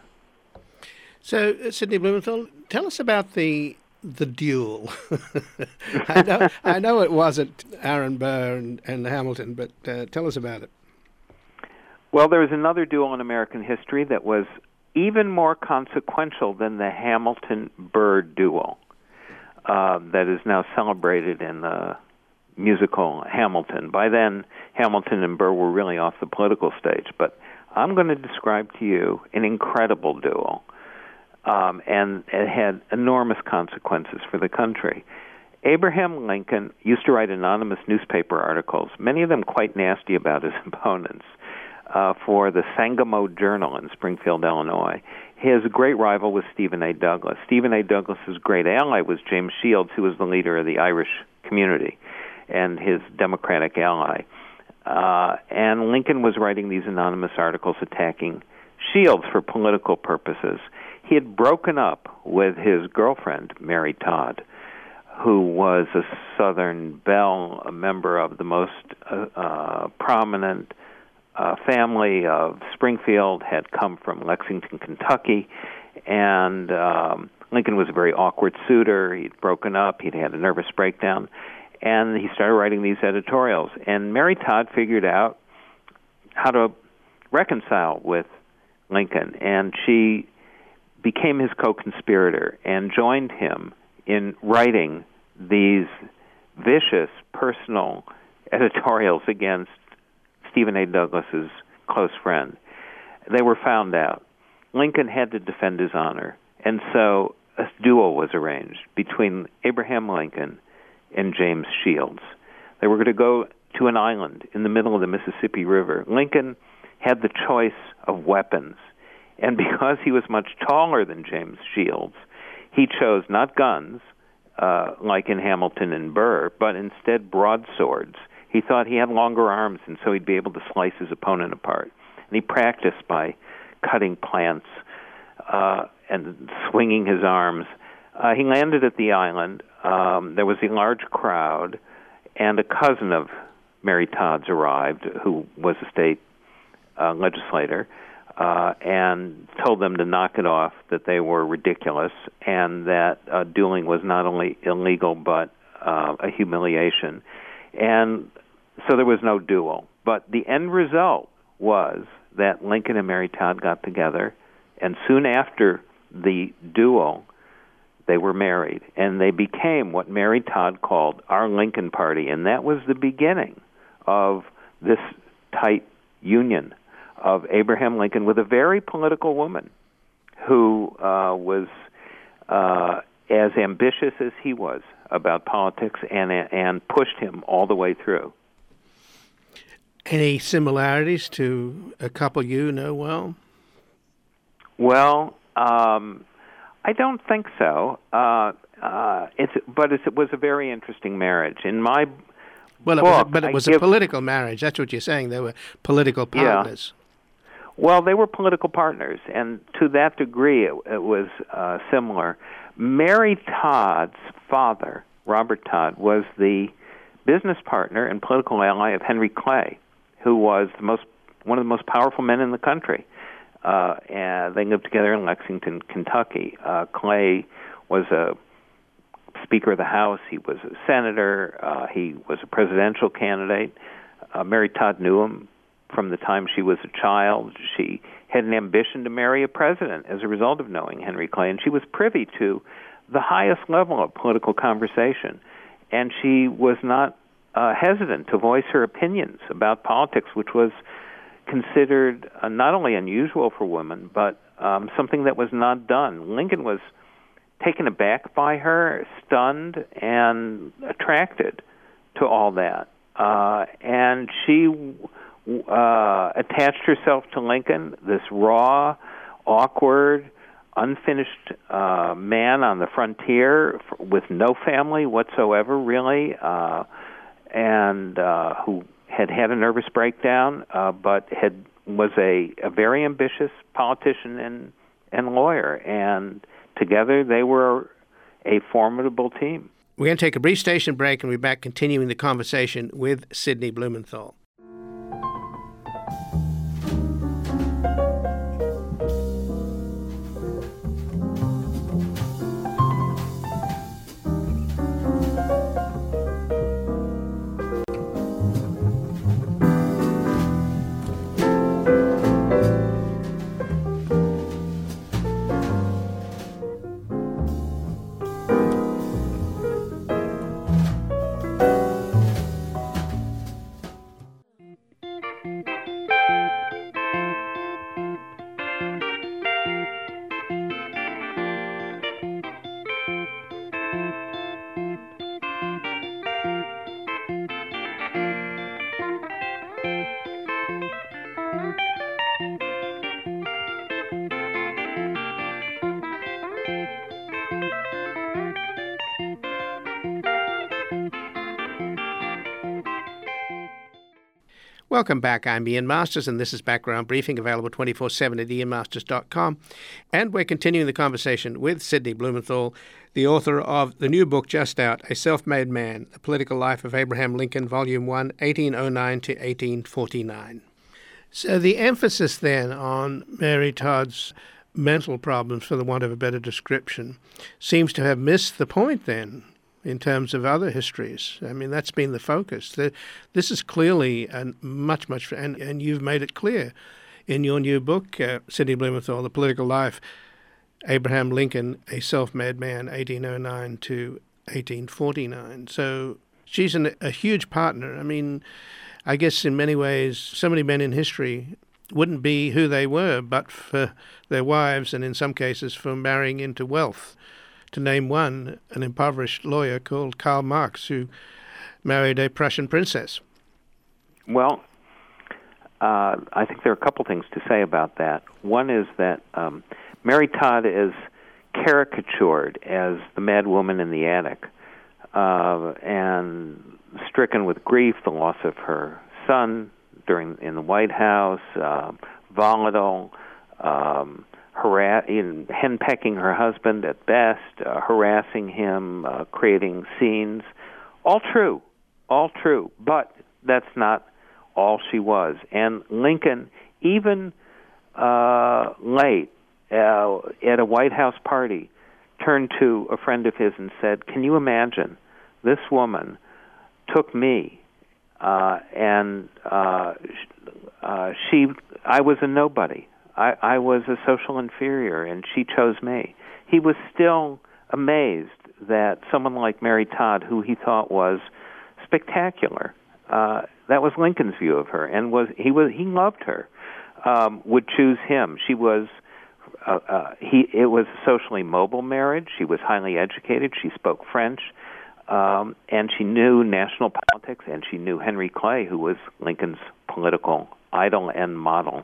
[SPEAKER 1] So, uh, Sidney Blumenthal, tell us about the the duel. I know I know it wasn't Aaron Burr and, and Hamilton, but uh, tell us about it.
[SPEAKER 4] Well, there was another duel in American history that was even more consequential than the Hamilton-Burr duel uh, that is now celebrated in the musical Hamilton. By then, Hamilton and Burr were really off the political stage. But I'm going to describe to you an incredible duel, um, and it had enormous consequences for the country. Abraham Lincoln used to write anonymous newspaper articles, many of them quite nasty about his opponents, uh, for the Sangamo Journal in Springfield, Illinois. His great rival was Stephen A. Douglas. Stephen A. Douglas's great ally was James Shields, who was the leader of the Irish community and his Democratic ally. Uh, and Lincoln was writing these anonymous articles attacking Shields for political purposes. He had broken up with his girlfriend, Mary Todd, who was a Southern belle, a member of the most uh, uh, prominent uh, family of Springfield, had come from Lexington, Kentucky, and um, Lincoln was a very awkward suitor. He'd broken up. He'd had a nervous breakdown, and he started writing these editorials. And Mary Todd figured out how to reconcile with Lincoln, and she became his co-conspirator and joined him in writing these vicious personal editorials against Stephen A. Douglas's close friend. They were found out. Lincoln had to defend his honor, and so a duel was arranged between Abraham Lincoln and James Shields. They were going to go to an island in the middle of the Mississippi River. Lincoln had the choice of weapons, and because he was much taller than James Shields, he chose not guns, uh, like in Hamilton and Burr, but instead broadswords. He thought he had longer arms, and so he'd be able to slice his opponent apart. And he practiced by cutting plants uh, and swinging his arms. Uh, he landed at the island. Um, there was a large crowd, and a cousin of Mary Todd's arrived, who was a state uh, legislator, uh, and told them to knock it off, that they were ridiculous, and that uh, dueling was not only illegal but uh, a humiliation. And so there was no duel. But the end result was that Lincoln and Mary Todd got together, and soon after the duel, they were married, and they became what Mary Todd called our Lincoln Party, and that was the beginning of this tight union of Abraham Lincoln with a very political woman who uh, was uh, as ambitious as he was about politics and and pushed him all the way through.
[SPEAKER 1] Any similarities to a couple you know well?
[SPEAKER 4] Well, um, I don't think so. Uh, uh, it's but it's, it was a very interesting marriage. In my
[SPEAKER 1] well, it
[SPEAKER 4] book,
[SPEAKER 1] was a, but it was
[SPEAKER 4] give,
[SPEAKER 1] a political marriage. That's what you're saying. They were political partners.
[SPEAKER 4] Yeah. Well, they were political partners, and to that degree, it, it was uh, similar. Mary Todd's father, Robert Todd, was the business partner and political ally of Henry Clay, who was the most one of the most powerful men in the country. Uh, and they lived together in Lexington, Kentucky. Uh, Clay was a Speaker of the House. He was a senator. Uh, he was a presidential candidate. Uh, Mary Todd knew him from the time she was a child. She had an ambition to marry a president as a result of knowing Henry Clay, and she was privy to the highest level of political conversation. And she was not uh, hesitant to voice her opinions about politics, which was considered uh, not only unusual for women, but um, something that was not done. Lincoln was taken aback by her, stunned, and attracted to all that. Uh, and she uh, attached herself to Lincoln, this raw, awkward, unfinished uh, man on the frontier with no family whatsoever, really, uh, and uh, who had had a nervous breakdown, uh, but had was a, a very ambitious politician and, and lawyer. And together they were a formidable team.
[SPEAKER 1] We're going to take a brief station break, and we'll be back continuing the conversation with Sidney Blumenthal. Welcome back. I'm Ian Masters, and this is Background Briefing, available twenty-four seven at ian masters dot com. And we're continuing the conversation with Sidney Blumenthal, the author of the new book just out, A Self-Made Man, The Political Life of Abraham Lincoln, Volume one, eighteen oh nine to eighteen forty-nine. So the emphasis then on Mary Todd's mental problems, for the want of a better description, seems to have missed the point then in terms of other histories. I mean, that's been the focus. The, this is clearly a much, much, and, and you've made it clear in your new book, uh, Sidney Blumenthal, The Political Life, Abraham Lincoln, A Self-Made Man, eighteen oh nine to eighteen forty-nine. So she's an, a huge partner. I mean, I guess in many ways, so many men in history wouldn't be who they were but for their wives, and in some cases for marrying into wealth. To name one, an impoverished lawyer called Karl Marx, who married a Prussian princess.
[SPEAKER 4] Well, uh, I think there are a couple things to say about that. One is that um, Mary Todd is caricatured as the mad woman in the attic, uh, and stricken with grief, the loss of her son during in the White House, uh, volatile, um, harass, henpecking her husband at best, uh, harassing him, uh, creating scenes. All true, all true, but that's not all she was. And Lincoln, even uh, late uh, at a White House party, turned to a friend of his and said, "Can you imagine, this woman took me, uh, and uh, uh, she, I was a nobody. I, I was a social inferior, and she chose me." He was still amazed that someone like Mary Todd, who he thought was spectacular, uh, that was Lincoln's view of her, and was he was he loved her, um, would choose him. She was uh, uh, he. It was a socially mobile marriage. She was highly educated. She spoke French, um, and she knew national politics, and she knew Henry Clay, who was Lincoln's political idol and model.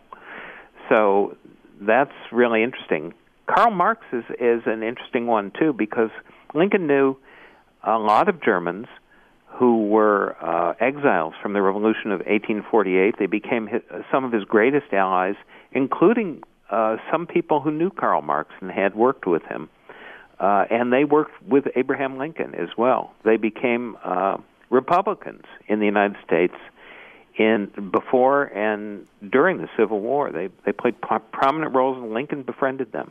[SPEAKER 4] So that's really interesting. Karl Marx is, is an interesting one, too, because Lincoln knew a lot of Germans who were uh, exiles from the Revolution of eighteen forty-eight. They became his, some of his greatest allies, including uh, some people who knew Karl Marx and had worked with him. Uh, and they worked with Abraham Lincoln as well. They became uh, Republicans in the United States in before and during the Civil War. They they played pro- prominent roles, and Lincoln befriended them.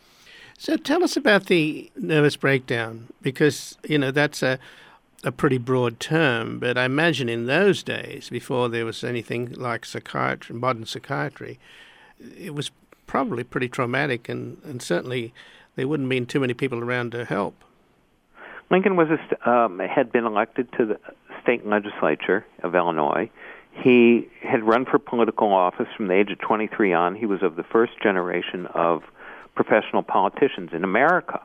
[SPEAKER 1] So tell us about the nervous breakdown, because, you know, that's a, a pretty broad term, but I imagine in those days, before there was anything like psychiatry, modern psychiatry, it was probably pretty traumatic, and, and certainly there wouldn't be too many people around to help.
[SPEAKER 4] Lincoln was a, um, had been elected to the state legislature of Illinois. He had run for political office from the age of twenty-three on. He was of the first generation of professional politicians in America.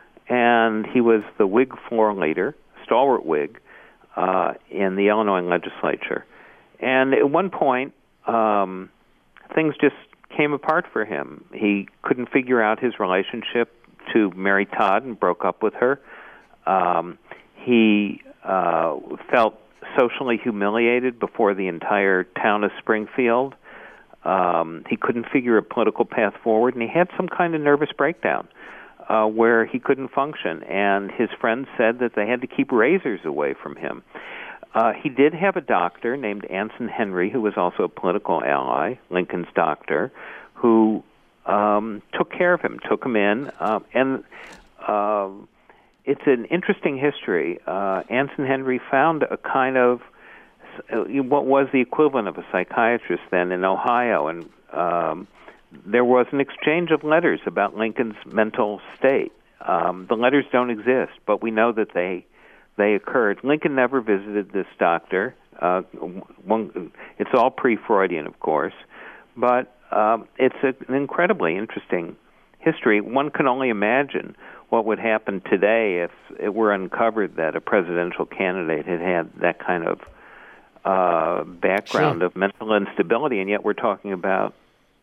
[SPEAKER 4] And he was the Whig floor leader, stalwart Whig, uh, in the Illinois legislature. And at one point, um, things just came apart for him. He couldn't figure out his relationship to Mary Todd and broke up with her. Um, he uh, felt socially humiliated before the entire town of Springfield. Um, he couldn't figure a political path forward, and he had some kind of nervous breakdown uh, where he couldn't function. And his friends said that they had to keep razors away from him. Uh, he did have a doctor named Anson Henry, who was also a political ally, Lincoln's doctor, who um, took care of him, took him in, uh, and uh, it's an interesting history. Uh, Anson Henry found a kind of uh, what was the equivalent of a psychiatrist then in Ohio, and um, there was an exchange of letters about Lincoln's mental state. Um, the letters don't exist, but we know that they they occurred. Lincoln never visited this doctor. Uh, one, it's all pre-Freudian, of course, but um, it's a, an incredibly interesting history. One can only imagine what would happen today if it were uncovered that a presidential candidate had had that kind of uh, background
[SPEAKER 1] sure.
[SPEAKER 4] of mental instability, and yet we're talking about,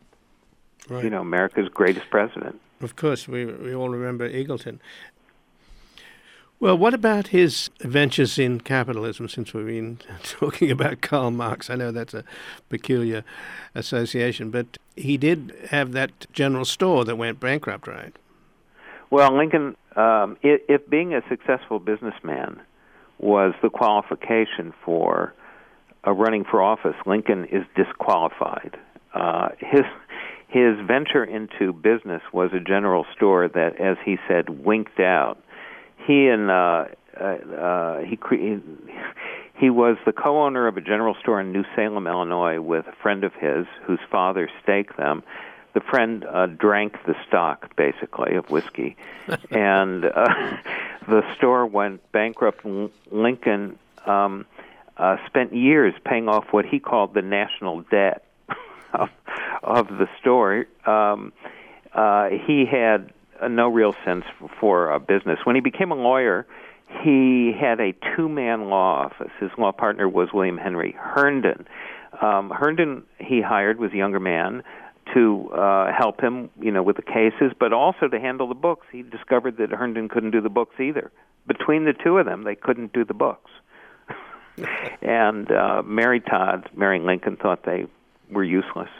[SPEAKER 4] right. you know, America's greatest president.
[SPEAKER 1] Of course, we we all remember Eagleton. Well, what about his ventures in capitalism, since we've been talking about Karl Marx? I know that's a peculiar association, but he did have that general store that went bankrupt, right?
[SPEAKER 4] Well, Lincoln, um, if, if being a successful businessman was the qualification for uh, running for office, Lincoln is disqualified. Uh, his his venture into business was a general store that, as he said, winked out. He and uh, uh, uh, he cre- he was the co-owner of a general store in New Salem, Illinois, with a friend of his whose father staked them. The friend uh, drank the stock, basically, of whiskey, and uh, the store went bankrupt. Lincoln um, uh, spent years paying off what he called the national debt of, of the store. Um, uh, he had uh, no real sense for, for uh, business. When he became a lawyer, he had a two-man law office. His law partner was William Henry Herndon. Um, Herndon, he hired, was a younger man, to uh, help him, you know, with the cases, but also to handle the books. He discovered that Herndon couldn't do the books either. Between the two of them, they couldn't do the books. and uh, Mary Todd, Mary Lincoln, thought they were useless.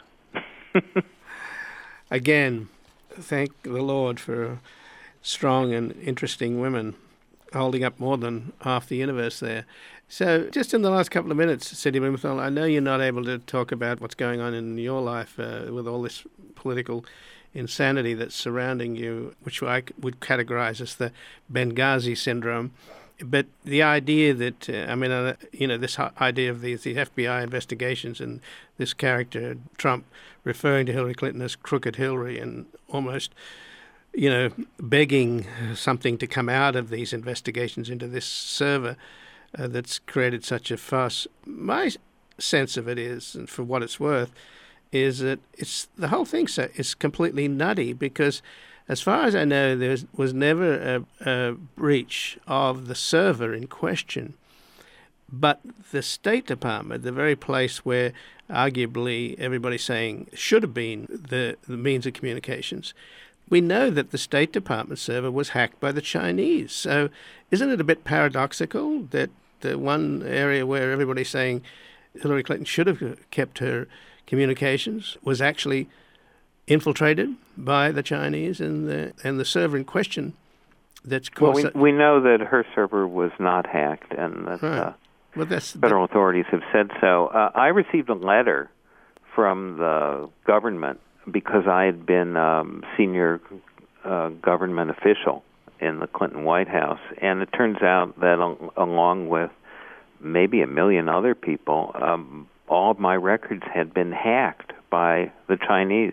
[SPEAKER 1] Again, thank the Lord for strong and interesting women holding up more than half the universe there. So just in the last couple of minutes, Sidney Blumenthal, I know you're not able to talk about what's going on in your life uh, with all this political insanity that's surrounding you, which I would categorize as the Benghazi syndrome. But the idea that, uh, I mean, uh, you know, this idea of these, the F B I investigations and this character, Trump, referring to Hillary Clinton as Crooked Hillary and almost, you know, begging something to come out of these investigations into this server uh, that's created such a fuss. My sense of it is, and for what it's worth, is that it's the whole thing so is completely nutty because, as far as I know, there was never a, a breach of the server in question. But the State Department, the very place where arguably everybody's saying should have been the, the means of communications, we know that the State Department server was hacked by the Chinese. So isn't it a bit paradoxical that the one area where everybody's saying Hillary Clinton should have kept her communications was actually infiltrated by the Chinese, and the and the server in question that's caused...
[SPEAKER 4] Well, we, we know that her server was not hacked, and that right. uh,
[SPEAKER 1] well, that's,
[SPEAKER 4] federal
[SPEAKER 1] that,
[SPEAKER 4] authorities have said so. Uh, I received a letter from the government because I had been um, senior uh, government official in the Clinton White House, and it turns out that al- along with maybe a million other people, um, all of my records had been hacked by the Chinese.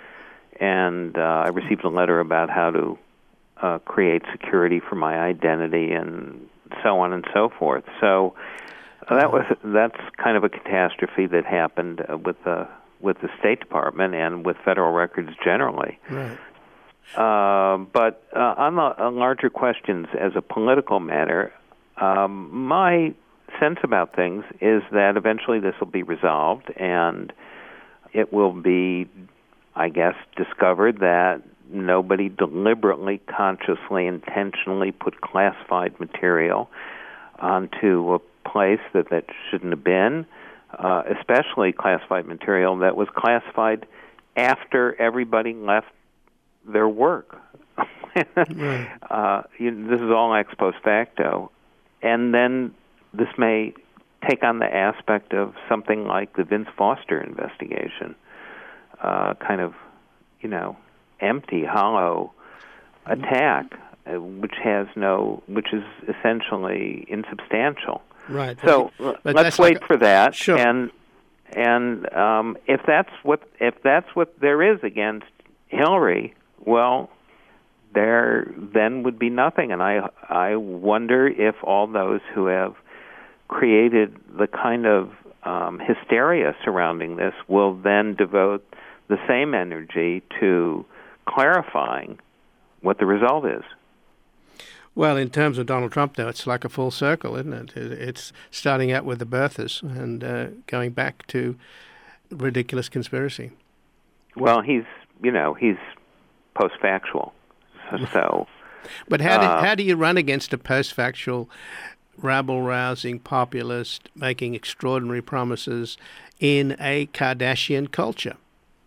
[SPEAKER 4] And uh, I received a letter about how to uh, create security for my identity and so on and so forth. So uh, that was that's kind of a catastrophe that happened uh, with the with the State Department and with federal records generally.
[SPEAKER 1] Right.
[SPEAKER 4] Uh, but uh, on the on larger questions, as a political matter, um, my sense about things is that eventually this will be resolved, and it will be, I guess, discovered that nobody deliberately, consciously, intentionally put classified material onto a place that that shouldn't have been, uh, especially classified material that was classified after everybody left their work.
[SPEAKER 1] Right.
[SPEAKER 4] uh, you know, this is all ex post facto. And then this may take on the aspect of something like the Vince Foster investigation, uh, kind of, you know, empty, hollow attack, uh, which has no, which is essentially insubstantial.
[SPEAKER 1] Right.
[SPEAKER 4] So
[SPEAKER 1] but
[SPEAKER 4] let's wait
[SPEAKER 1] like,
[SPEAKER 4] for that.
[SPEAKER 1] Sure.
[SPEAKER 4] And and um, if that's what if that's what there is against Hillary, well, there then would be nothing. And I I wonder if all those who have created the kind of um, hysteria surrounding this will then devote the same energy to clarifying what the result is.
[SPEAKER 1] Well, in terms of Donald Trump, though, it's like a full circle, isn't it? It's starting out with the birthers and uh, going back to ridiculous conspiracy.
[SPEAKER 4] Well, he's, you know, he's post-factual. So
[SPEAKER 1] But how do,
[SPEAKER 4] Uh,
[SPEAKER 1] how do you run against a post-factual, rabble-rousing populist making extraordinary promises in a Kardashian culture?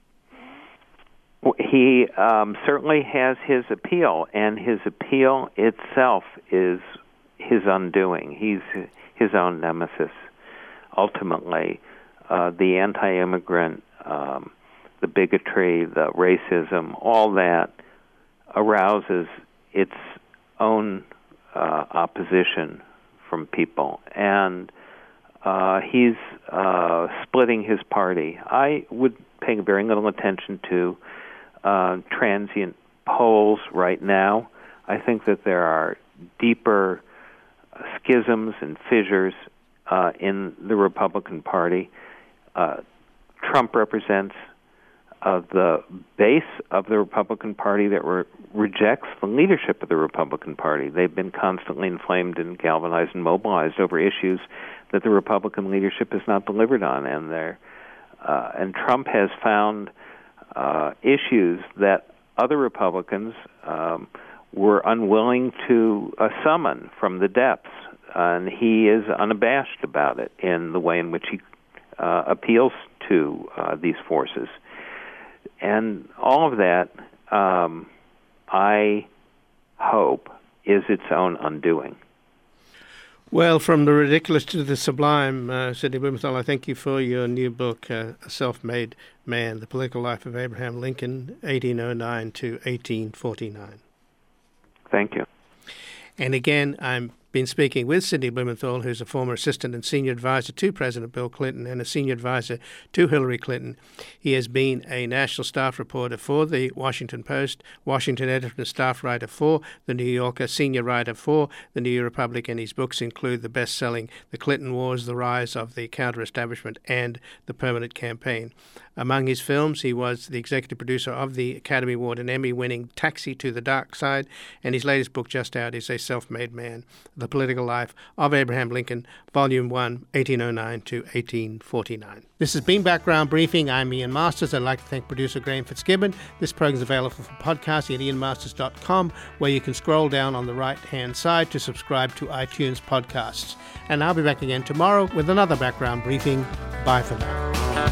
[SPEAKER 4] He um, certainly has his appeal, and his appeal itself is his undoing. He's his own nemesis, ultimately. Uh, the anti-immigrant, um, the bigotry, the racism, all that arouses its own uh, opposition from people. And uh, he's uh, splitting his party. I would pay very little attention to uh, transient polls right now. I think that there are deeper schisms and fissures uh, in the Republican Party. Uh, Trump represents uh, the base of the Republican Party that re- rejects the leadership of the Republican Party. They've been constantly inflamed and galvanized and mobilized over issues that the Republican leadership has not delivered on, and they're, uh, and Trump has found uh, issues that other Republicans um, were unwilling to uh, summon from the depths, and he is unabashed about it in the way in which he uh, appeals to uh, these forces. And all of that, um, I hope, is its own undoing.
[SPEAKER 1] Well, from the ridiculous to the sublime, uh, Sidney Blumenthal, I thank you for your new book, uh, A Self-Made Man, The Political Life of Abraham Lincoln, eighteen oh nine to eighteen forty-nine.
[SPEAKER 4] Thank you.
[SPEAKER 1] And again, I've been speaking with Sidney Blumenthal, who's a former assistant and senior advisor to President Bill Clinton and a senior advisor to Hillary Clinton. He has been a national staff reporter for the Washington Post, Washington editor and staff writer for the New Yorker, senior writer for the New Republican. His books include the best-selling The Clinton Wars, The Rise of the Counter-Establishment, and The Permanent Campaign. Among his films, he was the executive producer of the Academy Award and Emmy-winning Taxi to the Dark Side, and his latest book just out is A Self-Made Man, The Political Life of Abraham Lincoln, Volume one, eighteen oh nine to eighteen forty-nine. This has been Background Briefing. I'm Ian Masters. I'd like to thank producer Graham Fitzgibbon. This program is available for podcasting at ian masters dot com, where you can scroll down on the right-hand side to subscribe to iTunes podcasts. And I'll be back again tomorrow with another Background Briefing. Bye for now.